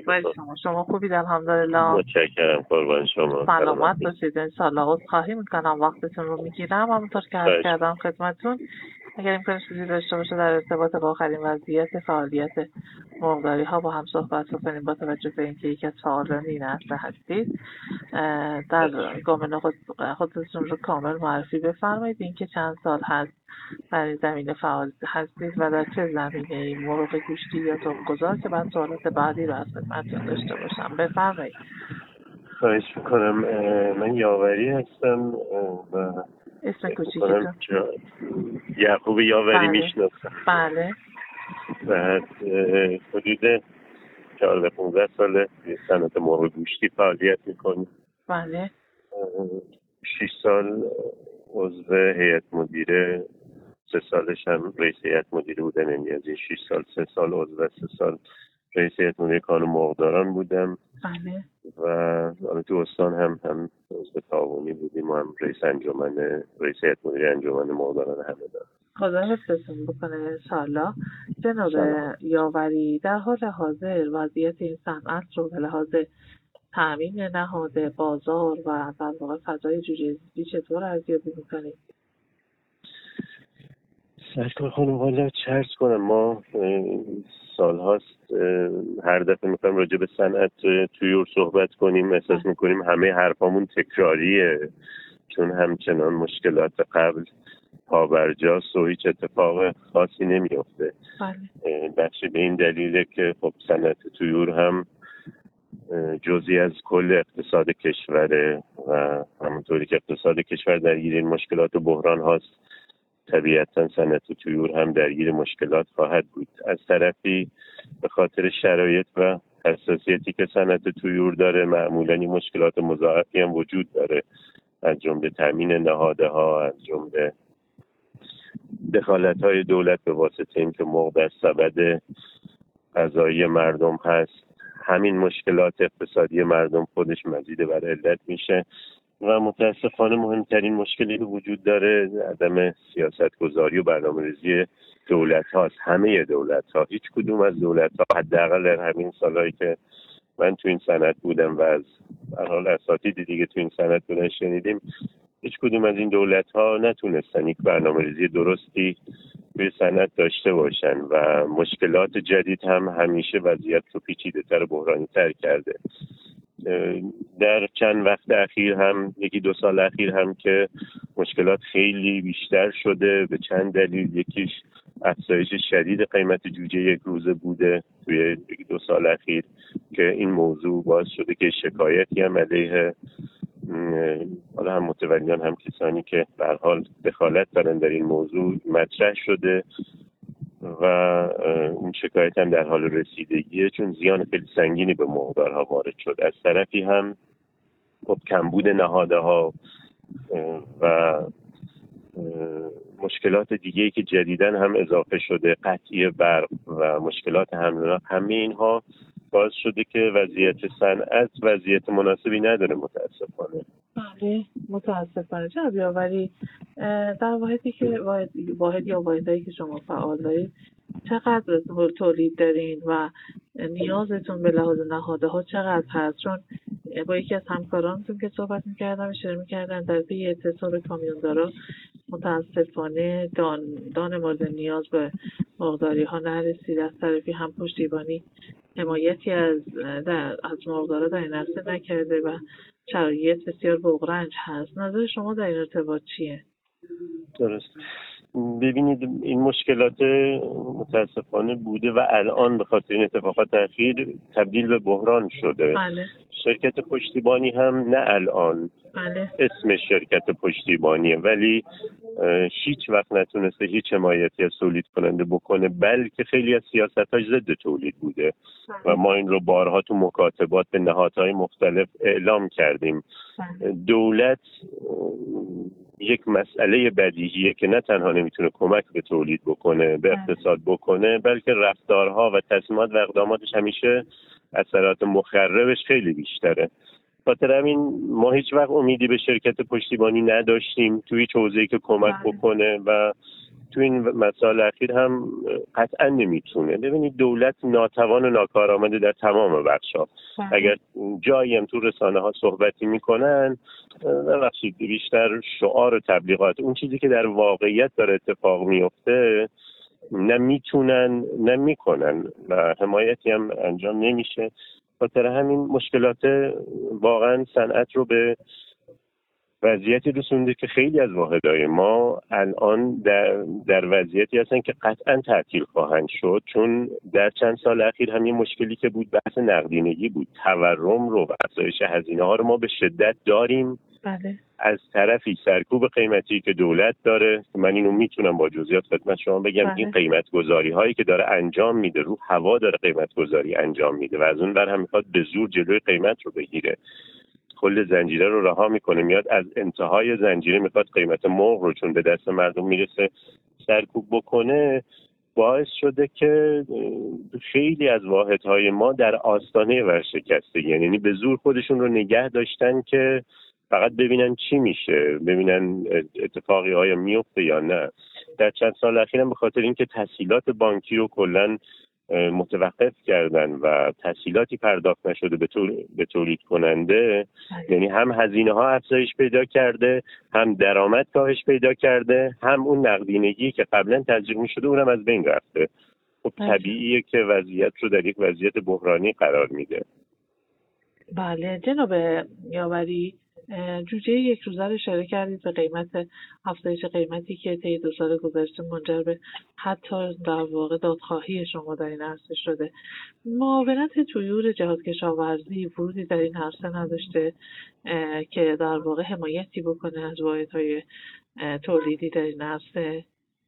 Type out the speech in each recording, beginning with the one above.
احوال شما خوبید؟ الحمدلله. متشکرم، قربان شما. سلامت باشید انشالله. عذرخواهی میکنم وقتتون رو میگیرم. همونطور که عرض کردم خدمتتون، اگر امکان چیزی داشته باشه در ارتباط با آخرین وضعیت فعالیت مرغداری ها با هم صحبت کنیم، با توجه به اینکه یکی از فعالان این عرصه هستید. در گام خودتون رو کامل معرفی بفرمایید، اینکه چند سال هست در این زمینه فعال هستید و در چه زمینه این مرغ گوشتی یا تخم‌گذار، که بعد سوالات بعدی رو از خدمتتون داشته باشم. بفرمایید. خواهش میکنم. من یاوری هستم و اسم کوچیکتون؟ یعقوب یاوری. بله. میشناسم. بله. و حدود 14-15 ساله صنعت مرغ گوشتی فعالیت میکنیم. بله. 6 سال عضو هیئت مدیره، 3 سالش هم رئیس هیئت مدیره بودم. یعنی از این 6 سال 3 سال عضو، 3 سال رئیس هیئت مدیره کانون مرغداران بودم. بله. و تو استان هم عضو تعاونی بودیم و هم رئیس هیئت مدیره انجمن مرغداران همدان. خدا حفظتون بکنه انشالله. جناب یاوری، در حال حاضر وضعیت این صنعت رو به لحاظ تامین نهاد بازار و در واقع فضای جوجه زیستی چطور ارزیابی میکنید؟ سرکار خانم، حالا چه عرض کنم، ما سالهاست هر دفعه میخوایم راجع به صنعت طیور صحبت کنیم احساس میکنیم همه حرفامون تکراریه، چون همچنان مشکلات قبل پابرجاست و هیچ اتفاق خاصی نمیفته. بخشی به این دلیله که خب صنعت طیور هم جزئی از کل اقتصاد کشوره و همونطوری که اقتصاد کشور درگیر این مشکلات و بحران هاست، طبیعتا صنعت طیور هم درگیر مشکلات خواهد بود. از طرفی به خاطر شرایط و حساسیتی که صنعت طیور داره، معمولا این مشکلات مضاعفی هم وجود داره، از جمله تامین نهادها، از جمله دخالت‌های دولت به واسطه اینکه مرغ در سبد غذایی مردم هست. همین مشکلات اقتصادی مردم خودش مزید بر علت میشه و متاسفانه مهمترین مشکلی که وجود داره عدم سیاستگذاری و برنامه‌ریزی دولت هاست. همه دولت ها، هیچ کدوم از دولت ها، حداقل در همین سالهایی که من تو این صنعت بودم و از حال اساتید دیگه تو این صنعت بودن شنیدیم، هیچ کدوم از این دولت ها نتونستن یک برنامه‌ریزی درستی روی صنعت داشته باشن و مشکلات جدید هم همیشه وضعیت رو پیچیده‌تر و بحرانی‌تر کرده. در چند وقت اخیر هم 1-2 سال اخیر هم که مشکلات خیلی بیشتر شده به چند دلیل. یکیش افزایش شدید قیمت جوجه یک روزه بوده توی 1-2 سال اخیر که این موضوع باعث شده که شکایتی هم علیه حالا هم متولیان هم کسانی که به هر حال دخالت دارن در این موضوع مطرح شده و اون شکایت هم در حال رسیدگیه، چون زیان خیلی سنگینی به مرغدارها وارد شد. از طرفی هم خب کمبود نهادها و مشکلات دیگه‌ای که جدیداً هم اضافه شده، قطعی برق و مشکلات حمل و نقل، همه اینها باعث شده که وضعیت صنعت وضعیت مناسبی نداره متاسفانه. بله متاسفانه. جناب یاوری، در واحدی که واحد یا واحدایی که شما فعال دارید چقدر تولید دارین و نیازتون به لحاظ نهادها چقدر هست؟ چون با یکی از همکارانتون که صحبت می‌کردم اشاره می‌کردن در پی اعتصاب کامیوندارا متاسفانه دان مورد نیاز به مرغداری‌ها نرسید. از طرفی هم پشتیبانی حمایتی از مرغدارا در این عرصه نکرده و شرایط بسیار بغرنج هست. نظر شما در این ارتباط چیه؟ درست. ببینید این مشکلات متاسفانه بوده و الان به خاطر این اتفاقات اخیر تبدیل به بحران شده. بله. شرکت پشتیبانی هم نه الان بله. اسم شرکت پشتیبانیه ولی هیچ وقت نتونسته هیچ حمایتی از تولید کننده بکنه، بلکه خیلی از سیاست‌هاش ضد تولید بوده و ما این رو بارها تو مکاتبات به نهادهای مختلف اعلام کردیم. دولت یک مسئله بدیهیه که نه تنها نمیتونه کمک به تولید بکنه، به اقتصاد بکنه، بلکه رفتارها و تصمیمات و اقداماتش همیشه اثرات مخربش خیلی بیشتره. خاطر همین ما هیچ وقت امیدی به شرکت پشتیبانی نداشتیم توی هیچ حوزه‌ای که کمک بکنه و تو این مسائل اخیر هم قطعا نمیتونه. ببینید دولت ناتوان و ناکارآمده در تمام بخش‌ها. اگر جایی هم تو رسانه ها صحبتی میکنن ببخشید بیشتر شعار و تبلیغات، اون چیزی که در واقعیت داره اتفاق میفته نه میتونن نه میکنن و حمایتی هم انجام نمیشه. خاطر همین مشکلات واقعا صنعت رو به وضعیتی رسونده که خیلی از واحدهای ما الان در وضعیتی هستن که قطعا تعطیل خواهند شد، چون در چند سال اخیر هم یه مشکلی که بود بحث نقدینگی بود. تورم رو و افزایش هزینه ها رو ما به شدت داریم. بله. از طرفی سرکوب قیمتی که دولت داره، من اینو میتونم با جزئیات خدمت شما بگم. بله. این قیمت گذاری هایی که داره انجام میده، رو هوا داره قیمت گذاری انجام میده و از اون بر هم میخواد به زور جلوی قیمت رو بگیره، کل زنجیره رو رها میکنه، میاد از انتهای زنجیره میخواد قیمت مرغ رو چون به دست مردم میرسه سرکوب بکنه. باعث شده که خیلی از واحدهای ما در آستانه ورشکستگی، یعنی به زور خودشون رو نگه داشتن که فقط ببینن چی میشه، ببینن اتفاقی آیا میفته یا نه. در چند سال اخیر هم به خاطر اینکه تسهیلات بانکی رو کلاً متوقف کردن و تسهیلاتی پرداخت نشده به تولید کننده، یعنی هم هزینه ها افزایش پیدا کرده، هم درآمد کاهش پیدا کرده، هم اون نقدینگی که قبلا تزریق می‌شده اونم از بین رفته. خب طبیعیه که وضعیت رو در یک وضعیت بحرانی قرار میده. بله جناب یاوری، جوجه یک روزه رو اشاره کردید به افزایش قیمتی که طی 2 سال گذشته منجر به حتی در واقع دادخواهی شما در این عرصه شده. معاونت طیور جهاد کشاورزی ورودی در این عرصه نداشته که در واقع حمایتی بکنه از واحدهای تولیدی در این عرصه؟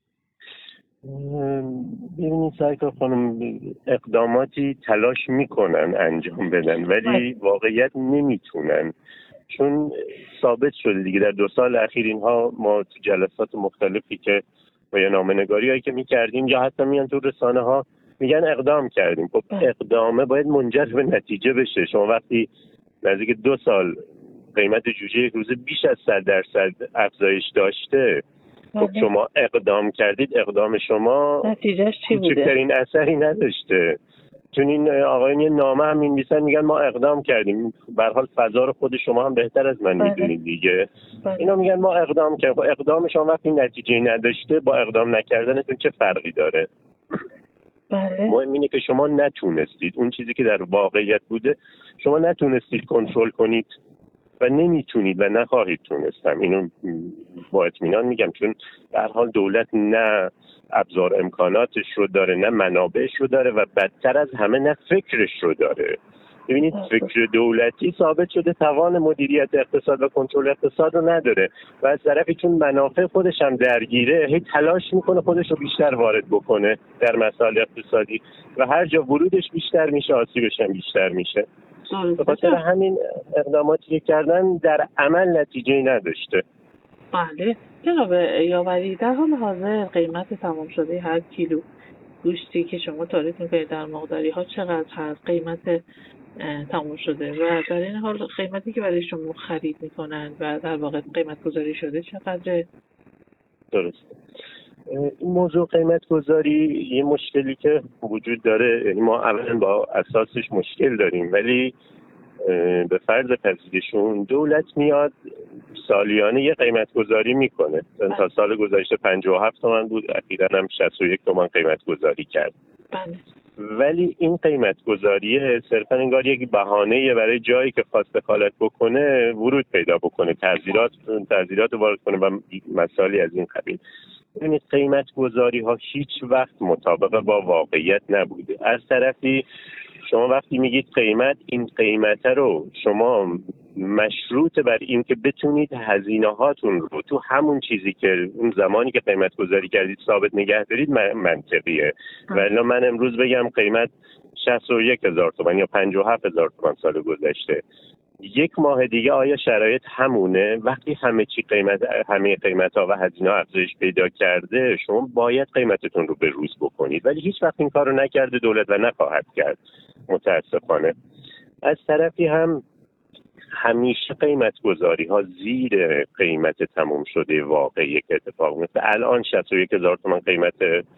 ببینید سایکا خانم، اقداماتی تلاش میکنن انجام بدن ولی واقعیت نمیتونن، چون ثابت شده دیگه در 2 سال اخیر اینها ما تو جلسات مختلفی که و یا نامه‌نگاری هایی که میکردیم یا حتی میان تو رسانه ها میگن اقدام کردیم. خب اقدامه باید منجر به نتیجه بشه. شما وقتی نزدیک 2 سال قیمت جوجه یک روزه بیش از 100% افزایش داشته، خب شما اقدام کردید، اقدام شما نتیجهش چی بوده؟ کوچکترین اثری نداشته. چون این آقایان یه نامه هم می‌نویسن میگن ما اقدام کردیم، به هر حال فضا رو خود شما هم بهتر از من میدونید دیگه. اینا میگن ما اقدام کردیم. اقدام شما وقتی نتیجه نداشته با اقدام نکردنتون چه فرقی داره؟ بله. مهم اینه که شما نتونستید اون چیزی که در واقعیت بوده شما نتونستید کنترل کنید و نمیتونید و نخواهید تونستم. اینو با اطمینان میگم، چون به هر حال دولت نه ابزار امکاناتش رو داره، نه منابعش رو داره و بدتر از همه نه فکرش رو داره. ببینید فکر دولتی ثابت شده توان مدیریت اقتصاد و کنترل اقتصاد رو نداره و از طرفی چون منافع خودش هم درگیره هی تلاش میکنه خودش رو بیشتر وارد بکنه در مسائل اقتصادی و هر جا ورودش بیشتر میشه آسیبش هم بیشتر میشه. به خاطر همین اقداماتی که کردن در عمل نتیجه‌ای نداشته. بله جناب یاوری، در حال حاضر قیمت تمام شده هر کیلو گوشتی که شما تولید می‌کنید در مقداری ها چقدر هست؟ قیمت تمام شده و در این حال قیمتی که برای شما خرید میکنن و در واقع قیمت گذاری شده چقدره؟ درست. این موضوع قیمت گذاری یه مشکلی که وجود داره، یعنی ما اولا با اساسش مشکل داریم ولی به فرض پذیرشون دولت میاد سالیانه یه قیمت گذاری میکنه. تا سال گذشته 57 تومن بود، اخیراً هم 61 تومن قیمت گذاری کرد. بله. ولی این قیمت گذاریه صرفا انگار یک بهانه‌ای برای جایی که خواست دخالت بکنه ورود پیدا بکنه، تعزیرات وارد کنه و مسائلی از این قبیل. ببینید قیمت گذاری ها هیچ وقت مطابق با واقعیت نبوده. از طرفی شما وقتی میگید این قیمت رو شما مشروط بر این که بتونید هزینه هاتون رو تو همون چیزی که اون زمانی که قیمت گذاری کردید ثابت نگه دارید منطقیه. ولی من امروز بگم قیمت 61,000 تومان یا 57,000 تومان سال گذشته، 1 ماه دیگه آیا شرایط همونه؟ وقتی همه قیمت ها و هزینه ها افزایش پیدا کرده شما باید قیمتتون رو به روز بکنید، ولی هیچ وقت این کار رو نکرده دولت و نخواهد کرد متاسفانه. از طرفی هم همیشه قیمت گذاری ها زیر قیمت تمام شده واقعی که اتفاق میفته. الان 61,000 تومان قیمت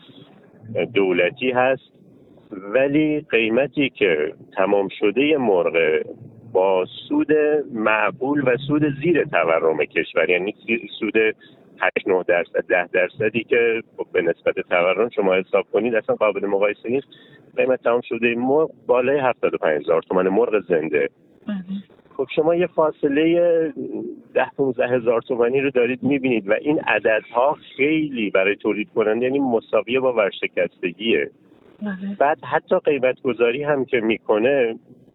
دولتی هست، ولی قیمتی که تمام شده مرغ با سود معقول و سود زیر تورم کشور، یعنی سود 8-9%-10% که به نسبت تورم شما حساب کنید اصلا قابل مقایسه نیست. قیمت تمام شده مرغ بالای 75,000 تومان مرغ زنده. خب شما یه فاصله 10-15,000 تومانی رو دارید میبینید و این عددها خیلی برای تولید کننده یعنی مساویه با ورشکستگیه. بعد حتی قیمت گذاری هم که میکنه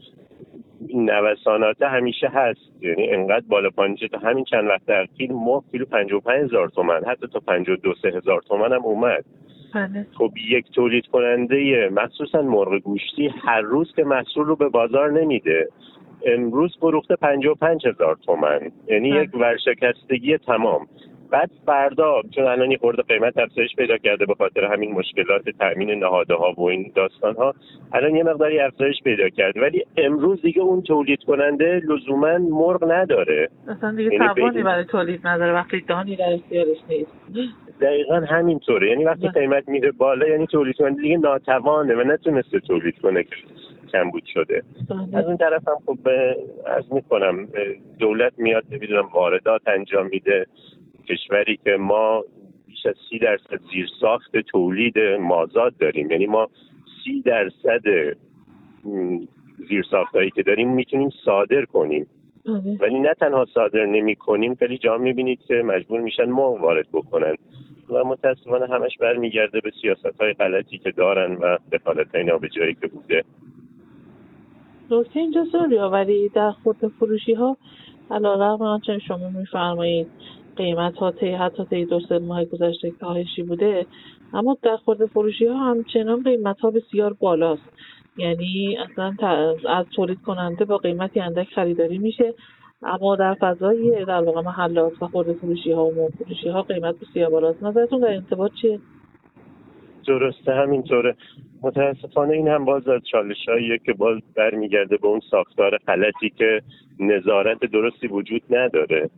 نوسانات همیشه هست، یعنی انقدر بالا پایین تا همین چند وقت اخیر مرغ کیلو 55,000 تومان حتی تا 52,000 تومان هم اومد. خب یک تولید کننده مخصوصا مرغ گوشتی هر روز که محصول رو به بازار نمیده، امروز فروخته 55,000 تومان، یعنی یک ورشکستگی تمام. بعد فردا چون الان یه خورده قیمت افزایش پیدا کرده به خاطر همین مشکلات تامین نهادها و این داستان‌ها، الان یه مقداری افزایش پیدا کرده، ولی امروز دیگه اون تولید کننده لزوما مرغ نداره، اصلا دیگه توانی برای تولید نداره وقتی دانی در اختیارش نیست. دقیقاً همینطوره، یعنی وقتی قیمت میره بالا یعنی تولید کننده دیگه ناتوانه و نتونسته تولید کنه که کمبود شده. از اون طرف هم خب عرض میکنم دولت میاد نمیدونم واردات انجام میده، کشوری که ما بیش از 30% زیرساخت تولید مازاد داریم، یعنی ما 30% زیرساختایی که داریم میتونیم صادر کنیم، ولی نه تنها صادر نمی کنیم، خیلی جا میبینید که مجبور میشن مرغ وارد بکنن و متاسفانه همش برمیگرده به سیاست‌های غلطی که دارن و دخالت‌های نابجایی که بوده. نکته اینجا سریاوری در خرده فروشی ها علیرغم آنچه شما میفرمایید قیمت ها حتی طی 2-3 ماه گذشته کاهشی بوده، اما در خرده فروشی ها همچنان قیمت ها بسیار بالاست، یعنی اصلا از تولید کننده با قیمتی اندک خریداری میشه، اما در فضای در واقع محلات و خرده فروشی ها و مرغ فروشی ها قیمت بسیار بالاست. نظرتون در ارتباط چیه؟ درسته همینطوره. متاسفانه این هم باز از چالش‌هاییه که باز برمیگرده به اون ساختار غلطی که نظارت درستی وجود نداره.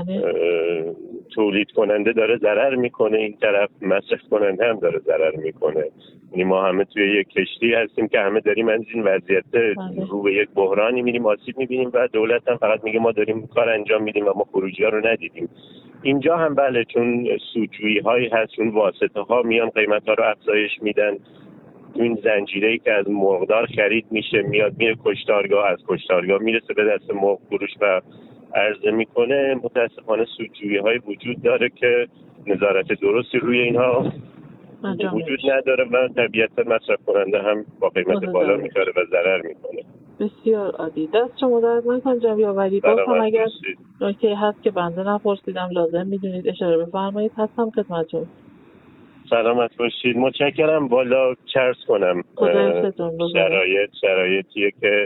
تولید کننده داره ضرر میکنه، این طرف مصرف کننده هم داره ضرر میکنه، یعنی ما همه توی یک کشتی هستیم که همه داریم از این وضعیت رو به یک بحرانی میریم آسیب میبینیم و دولت هم فقط میگه ما داریم کار انجام میدیم و ما خروجی ها رو ندیدیم. اینجا هم بله، چون سودجویی هایی هست، چون واسطه ها میان قیمت ها رو افزایش میدن، این زنجیره‌ای که از مرغدار خرید میشه میاد میره کشتارگاه، از کشتارگاه میرسه به دست مرغ فروش و عرضه میکنه. متاسفانه سودجویی های وجود داره که نظارت درستی روی اینها وجود نداره و طبیعتا مصرف کننده هم با قیمت بالا میخره و ضرر میکنه. بسیار عالی، دست شما درد نکنه جناب یاوری. باز هم اگر نکته هست که بنده نپرسیدم لازم میدونید اشاره بفرمایید، هستم خدمتتون. سلامت باشید، متشکرم. بالا چرس کنم شرایطیه که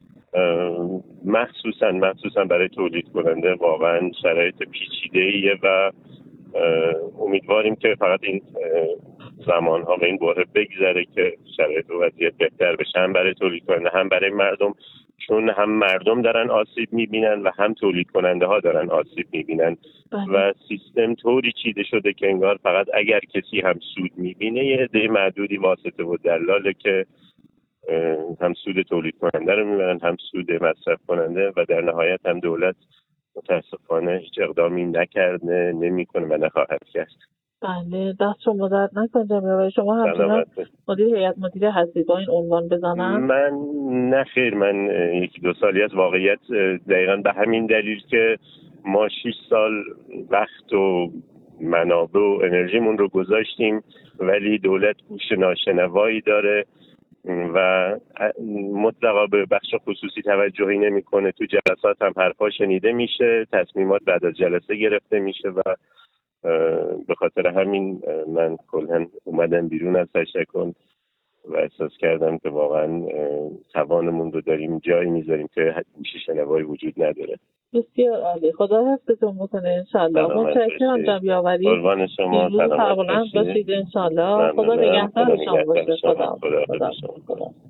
مخصوصا برای تولید کننده واقعا شرایط پیچیده‌ایه و امیدواریم که فقط این زمانها و این بحران بگذره که شرایط و وضعیت بهتر بشه، هم برای تولید کننده هم برای مردم، چون هم مردم دارن آسیب میبینن و هم تولید کننده ها دارن آسیب میبینن و سیستم طوری چیده شده که انگار فقط اگر کسی هم سود میبینه یه عده معدودی واسطه و دلاله که هم سود تولید کننده رو میبرن هم سود مصرف کننده و در نهایت هم دولت متاسفانه هیچ اقدامی نکرده، نمیکنه و نخواهد کرد. بله، دست شما درد نکنه جناب. شما همچنان مدیر هیئت مدیره هستید، با این عنوان بزنم؟ من نه خیر، من 1-2 سالی از واقعیت دقیقاً به همین دلیل که ما 6 سال وقت و منابع و انرژیمون رو گذاشتیم ولی دولت گوش ناشنوایی داره و مطلقا به بخش خصوصی توجهی نمیکنه. تو جلسات هم حرفا شنیده میشه، تصمیمات بعد از جلسه گرفته میشه و به خاطر همین من کلاً اومدم بیرون از تشکن و احساس کردم که واقعا توانمون رو داریم جایی میذاریم که گوش شنوایی وجود نداره. بسیار عالی، خدا حفظتون بکنه انشالله. متشکرم جناب یاوری. قربان شما، سلامت باشید انشالله. خدا نگهدار شما باشه. خدا